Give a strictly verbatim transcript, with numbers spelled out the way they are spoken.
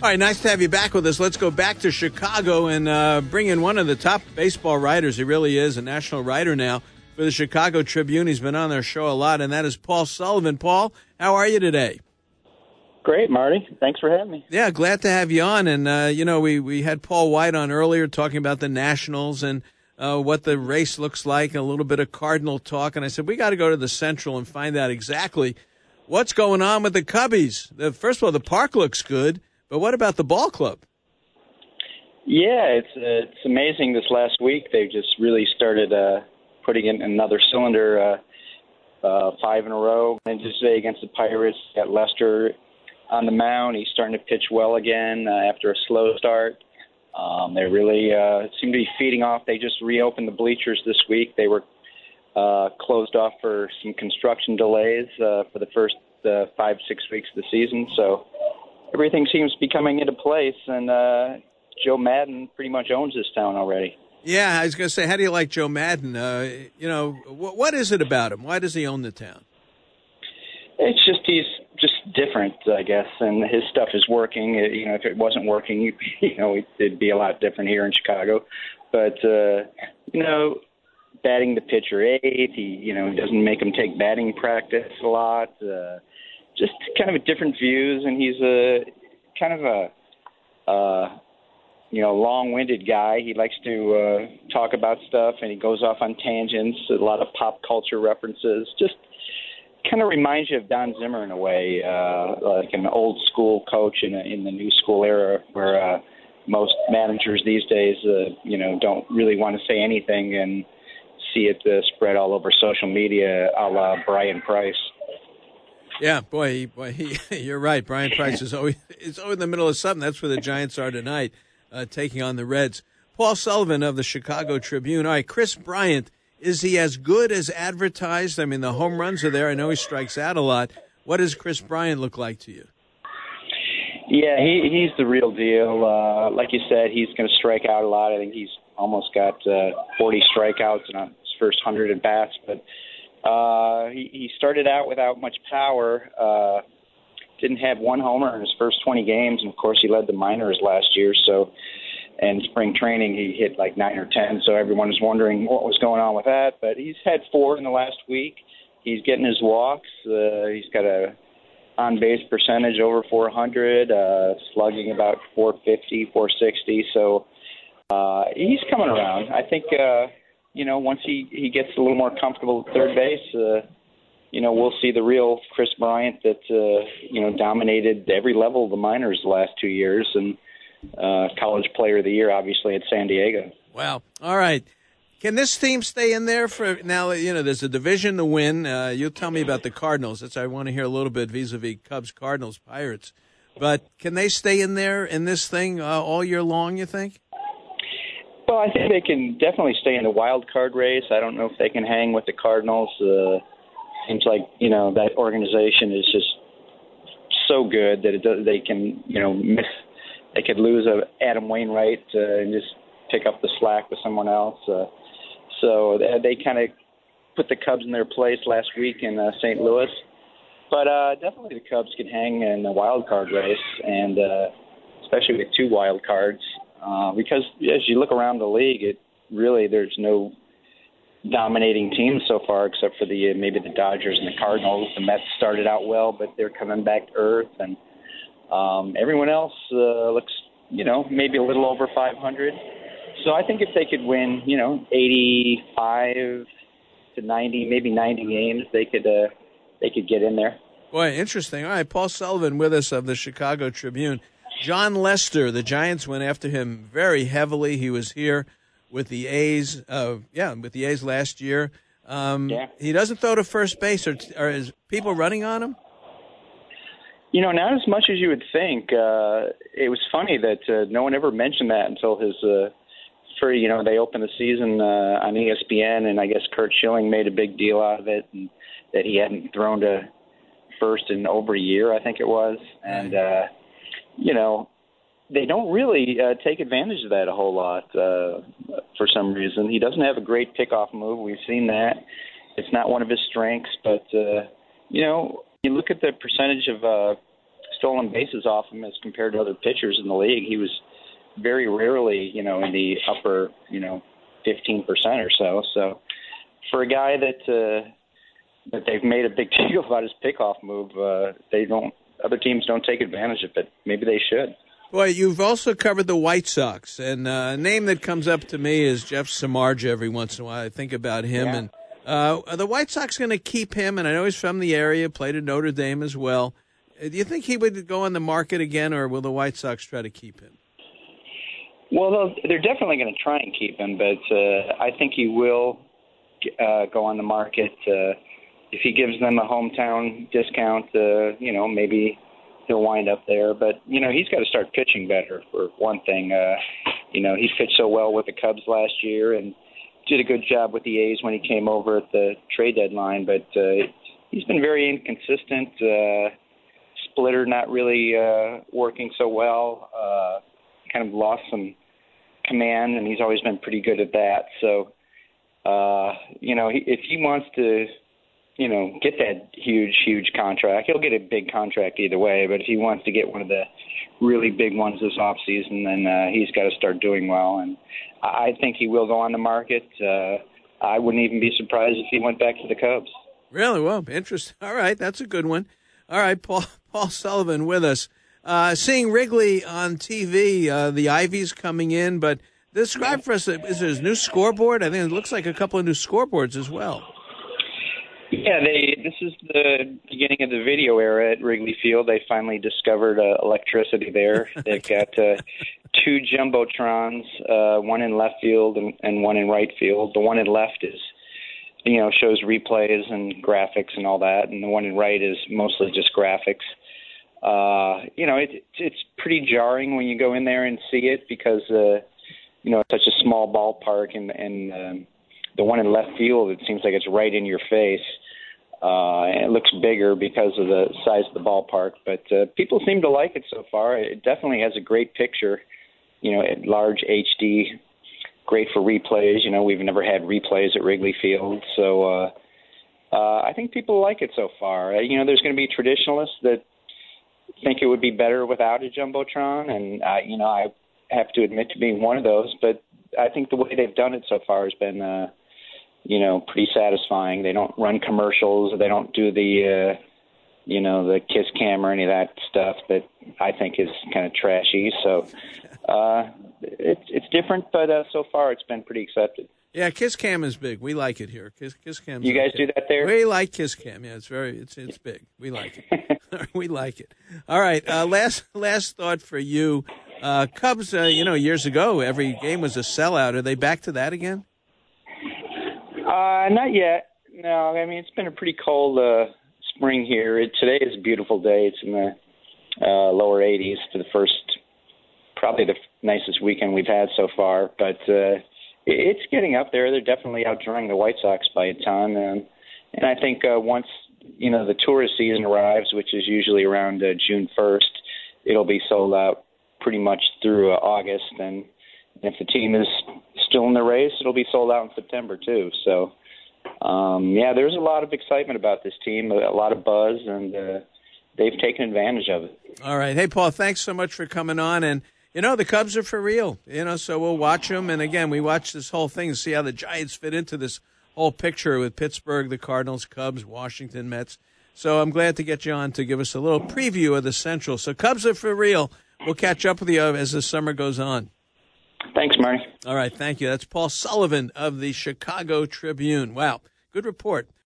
All right, nice to have you back with us. Let's go back to Chicago and uh, bring in one of the top baseball writers. He really is a national writer now for the Chicago Tribune. He's been on their show a lot, and that is Paul Sullivan. Paul, how are you today? Great, Marty. Thanks for having me. Yeah, glad to have you on. And, uh, you know, we, we had Paul White on earlier talking about the Nationals and uh, what the race looks like, a little bit of Cardinal talk. And I said, we got to go to the Central and find out exactly what's going on with the Cubbies. The, first of all, the park looks good. But what about the ball club? Yeah, it's uh, it's amazing. This last week, they just really started uh, putting in another cylinder, uh, uh, five in a row. And today against the Pirates, got Lester on the mound. He's starting to pitch well again uh, after a slow start. Um, they really uh, seem to be feeding off. They just reopened the bleachers this week. They were uh, closed off for some construction delays uh, for the first uh, five, six weeks of the season. So everything seems to be coming into place, and uh, Joe Madden pretty much owns this town already. Yeah, I was going to say, how do you like Joe Madden? Uh, you know, wh- what is it about him? Why does he own the town? It's just he's just different, I guess, and his stuff is working. You know, if it wasn't working, you know, it'd be a lot different here in Chicago. But, uh, you know, batting the pitcher eighth, he, you know, doesn't make him take batting practice a lot. Uh, just kind of a different views, and he's a kind of a, uh, you know, long-winded guy. He likes to uh, talk about stuff, and he goes off on tangents, a lot of pop culture references. Just kind of reminds you of Don Zimmer in a way, uh, like an old-school coach in, a, in the new school era where uh, most managers these days, uh, you know, don't really want to say anything and see it uh, spread all over social media a la Brian Price. Yeah, boy, he, boy, he, you're right. Brian Price is always is always in the middle of something. That's where the Giants are tonight, uh, taking on the Reds. Paul Sullivan of the Chicago Tribune. All right, Kris Bryant, is he as good as advertised? I mean, the home runs are there. I know he strikes out a lot. What does Kris Bryant look like to you? Yeah, he he's the real deal. Uh, like you said, he's going to strike out a lot. I think he's almost got uh, forty strikeouts in his first one hundred at bats, but Uh, he, he started out without much power, uh, didn't have one homer in his first twenty games, and of course he led the minors last year, so, and spring training he hit like nine or ten, so everyone was wondering what was going on with that, but he's had four in the last week. He's getting his walks. Uh, he's got a on-base percentage over four hundred, uh, slugging about four fifty, four sixty, so uh, he's coming around. I think uh, You know, once he, he gets a little more comfortable at third base, uh, you know, we'll see the real Kris Bryant that, uh, you know, dominated every level of the minors the last two years and uh, College Player of the Year, obviously, at San Diego. Wow. All right. Can this team stay in there for now? You know, there's a division to win. Uh, you'll tell me about the Cardinals. That's I want to hear a little bit vis-a-vis Cubs, Cardinals, Pirates. But can they stay in there in this thing uh, all year long, you think? Well, I think they can definitely stay in the wild card race. I don't know if they can hang with the Cardinals. Uh, seems like, you know, that organization is just so good that it does, they can, you know, miss. They could lose a Adam Wainwright uh, and just pick up the slack with someone else. Uh, so they, they kind of put the Cubs in their place last week in uh, Saint Louis. But uh, definitely the Cubs can hang in the wild card race, and uh, especially with two wild cards. Uh, because as you look around the league, it really there's no dominating teams so far except for the uh, maybe the Dodgers and the Cardinals. The Mets started out well, but they're coming back to earth, and um, everyone else uh, looks, you know, maybe a little over five hundred. So I think if they could win, you know, eighty-five to ninety, maybe ninety games, they could uh, they could get in there. Boy, interesting. All right, Paul Sullivan with us of the Chicago Tribune. Jon Lester, the Giants went after him very heavily. He was here with the A's, uh, yeah, with the A's last year. Um, yeah. He doesn't throw to first base. Or, or is people running on him? You know, not as much as you would think. Uh, it was funny that uh, no one ever mentioned that until his, uh, for you know, they opened the season uh, on E S P N, and I guess Curt Schilling made a big deal out of it, and that he hadn't thrown to first in over a year, I think it was, and. Uh, You know, they don't really uh, take advantage of that a whole lot uh, for some reason. He doesn't have a great pickoff move. We've seen that. It's not one of his strengths. But, uh, you know, you look at the percentage of uh, stolen bases off him as compared to other pitchers in the league. He was very rarely, you know, in the upper, you know, fifteen percent or so. So for a guy that uh, that they've made a big deal about his pickoff move, uh, they don't. Other teams don't take advantage of it. Maybe they should. Boy, you've also covered the White Sox, and uh, a name that comes up to me is Jeff Samardzija every once in a while. I think about him. Yeah. And uh, are the White Sox going to keep him? And I know he's from the area, played at Notre Dame as well. Uh, do you think he would go on the market again, or will the White Sox try to keep him? Well, they're definitely going to try and keep him, but uh, I think he will uh, go on the market. Uh, if he gives them a hometown discount, uh, you know, maybe he'll wind up there. But, you know, he's got to start pitching better, for one thing. Uh, you know, he pitched so well with the Cubs last year and did a good job with the A's when he came over at the trade deadline. But uh, he's been very inconsistent. Uh, splitter not really uh, working so well. Uh, kind of lost some command, and he's always been pretty good at that. So, uh, you know, he, if he wants to, you know, get that huge, huge contract, he'll get a big contract either way. But if he wants to get one of the really big ones this offseason, then uh, he's got to start doing well. And I think he will go on the market. Uh, I wouldn't even be surprised if he went back to the Cubs. Really? Well, interesting. All right, that's a good one. All right, Paul, Paul Sullivan with us. Uh, seeing Wrigley on T V, uh, the Ivy's coming in, but describe for us, is there a new scoreboard? I think it looks like a couple of new scoreboards as well. Yeah, they. This is the beginning of the video era at Wrigley Field. They finally discovered uh, electricity there. They've got uh, two jumbotrons, uh, one in left field and, and one in right field. The one in left is, you know, shows replays and graphics and all that, and the one in right is mostly just graphics. Uh, you know, it, it's pretty jarring when you go in there and see it because, uh, you know, it's such a small ballpark, and, and um, the one in left field, it seems like it's right in your face. Uh, and it looks bigger because of the size of the ballpark. But uh, people seem to like it so far. It definitely has a great picture, you know, at large H D, great for replays. You know, we've never had replays at Wrigley Field. So uh, uh, I think people like it so far. Uh, you know, there's going to be traditionalists that think it would be better without a jumbotron, and, uh, you know, I have to admit to being one of those. But I think the way they've done it so far has been uh, – you know, pretty satisfying. They don't run commercials. They don't do the, uh, you know, the kiss cam or any of that stuff that I think is kind of trashy. So uh, it's it's different, but uh, so far it's been pretty accepted. Yeah, kiss cam is big. We like it here. Kiss kiss cam. You guys okay. do that there? We like kiss cam. Yeah, it's very it's it's big. We like it. We like it. All right. Uh, last last thought for you. Uh, Cubs. Uh, you know, years ago, every game was a sellout. Are they back to that again? Uh, not yet. No, I mean, it's been a pretty cold uh, spring here. It, today is a beautiful day. It's in the uh, lower eighties for the first, probably the nicest weekend we've had so far. But uh, it's getting up there. They're definitely outdrawing the White Sox by a ton. Um, and I think uh, once, you know, the tourist season arrives, which is usually around uh, June first, it'll be sold out pretty much through uh, August. And if the team is still in the race, it'll be sold out in September too. So, um, yeah, there's a lot of excitement about this team, a lot of buzz, and uh, they've taken advantage of it. All right. Hey, Paul, thanks so much for coming on. And, you know, the Cubs are for real, you know, so we'll watch them. And, again, we watch this whole thing and see how the Giants fit into this whole picture with Pittsburgh, the Cardinals, Cubs, Washington, Mets. So I'm glad to get you on to give us a little preview of the Central. So Cubs are for real. We'll catch up with you as the summer goes on. Thanks, Marty. All right, thank you. That's Paul Sullivan of the Chicago Tribune. Wow, good report.